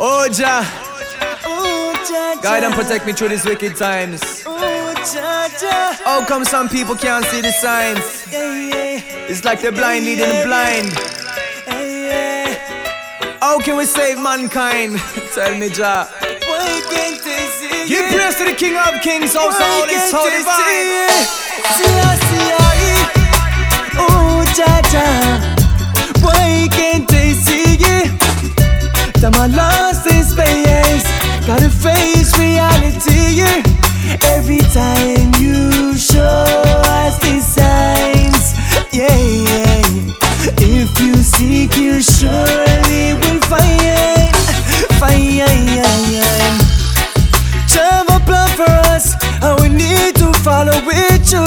Oh Jah, Oh, Jah, guide and protect me through these wicked times. Oh, Jah, Jah. How come some people can't see the signs? Yeah, yeah. It's like the blind leading the blind. Yeah. How can we save mankind? Tell me, Jah. Why can't they see Give it? praise to the King of Kings, also Why all is can't so they divine. see it? Oh, Jah, Jah. Why can't they see it? That my lost in space, gotta face reality. Every time you show us the signs, yeah, yeah. If you seek, you surely will find. Have a plan for us, and we need to follow with you.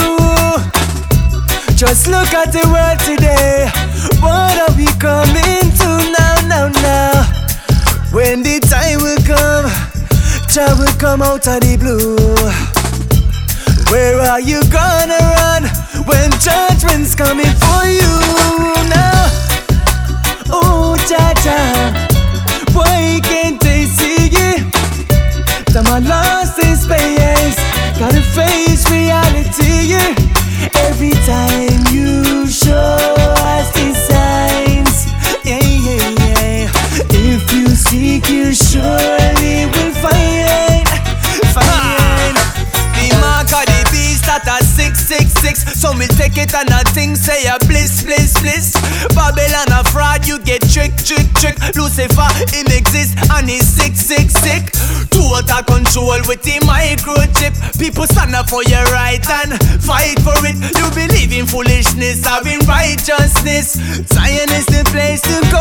Just look at the world today. What are we coming to now? When the time will come, Jah will come out of the blue. Where are you gonna run when judgment's coming for you now? Oh, Jah, Jah, why can't they see it? That my lost in space, gotta face reality. Every time you show us the signs, yeah, yeah, yeah. If you seek, you surely will find. The mark of the beast at a 666. So me take it and a thing say a bliss. Babylon a fraud, you get trick. Lucifer, him exist and he's sick. Total control with the microchip. People stand up for your right and fight for it. You believe in foolishness, having righteousness. Zion is the place to go.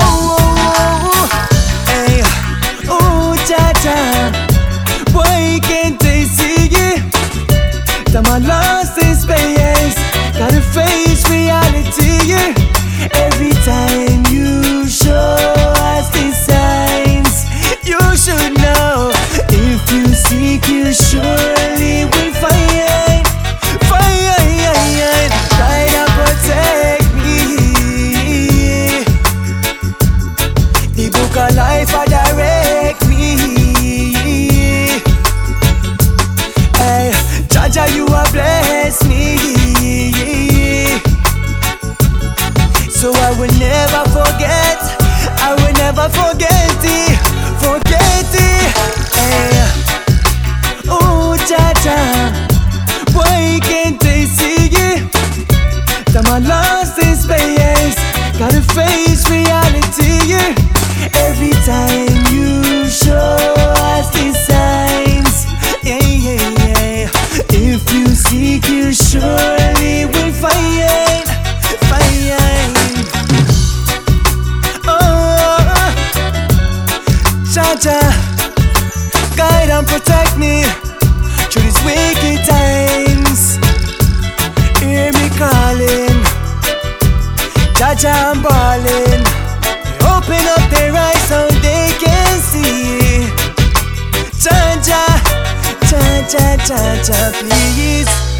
Hey, oh, Jah, Jah, why can't they see it? That my lost in space, gotta face reality. Every time you show us the signs, you should know. If you seek, you surely will find. Try to protect me. The book of life will direct me. Hey, Jah, Jah, you have blessed me. So I will never forget. Hey, oh, Jah, Jah, why can't they see it? That my lost in space, gotta face reality. Every time you show us the signs, yeah, yeah, yeah. If you seek, you surely will find. Oh, Jah, Jah, guide and protect me through these wicked times. Hear me calling, Jah, Jah, I'm balling. Open up their eyes so they can see. Jah, Jah, Jah, Jah, Jah, Jah, please.